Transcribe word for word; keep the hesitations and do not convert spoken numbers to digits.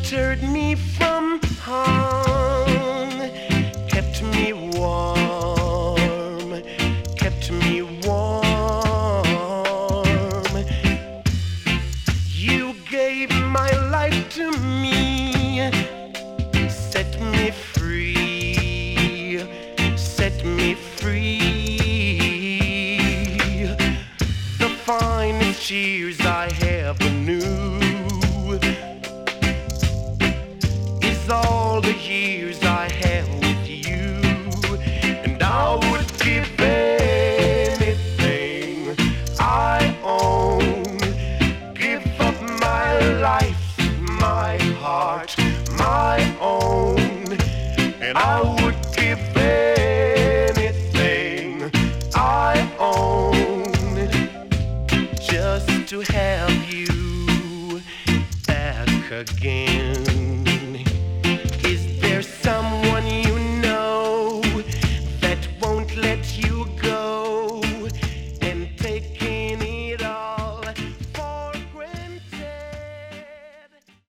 sheltered me from harm, kept me warm, kept me warm. You gave my life to me, set me free, set me free. The finest years I ever knew is all the years I had with you, and I would give anything I own, give up my life, my heart, my own, and I would give anything I own just to have you back again. Is there someone you